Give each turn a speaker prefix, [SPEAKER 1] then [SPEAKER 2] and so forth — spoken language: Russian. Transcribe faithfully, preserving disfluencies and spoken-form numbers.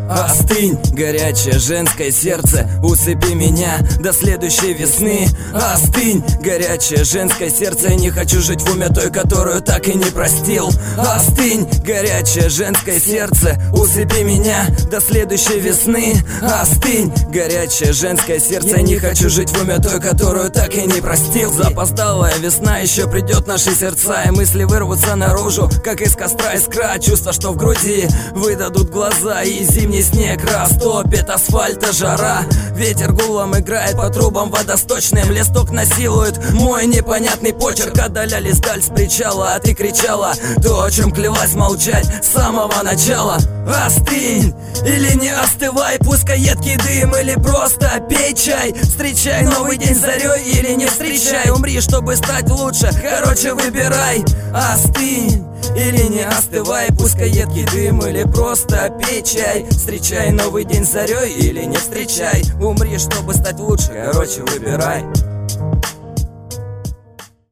[SPEAKER 1] Остынь, горячее женское сердце, усыпи меня до следующей весны. Остынь, горячее женское сердце, я не хочу жить в уме той, которую так и не простил. Остынь, горячее женское сердце, усыпи меня до следующей весны. Остынь, горячее женское сердце, я не хочу жить в уме той, которую так и не простил. Запоздалая весна, еще придет наши сердца, и мысли вырвутся наружу, как из костра искра. Чувство, что в груди выдадут глаза, и зимний снег растопит асфальта жара. Ветер гулом играет по трубам водосточным, листок насилует мой непонятный почерк. Отдалялись даль с причала, а ты кричала то, о чем клялась молчать с самого начала. Остынь или не остывай, пускай едкий дым или просто пей чай. Встречай новый день зарей или не встречай, умри, чтобы стать лучше, короче выбирай. Остынь или не остывай, пускай едкий дым или просто пей чай. Встречай новый день зарей или не встречай, умри, чтобы стать лучше, короче выбирай.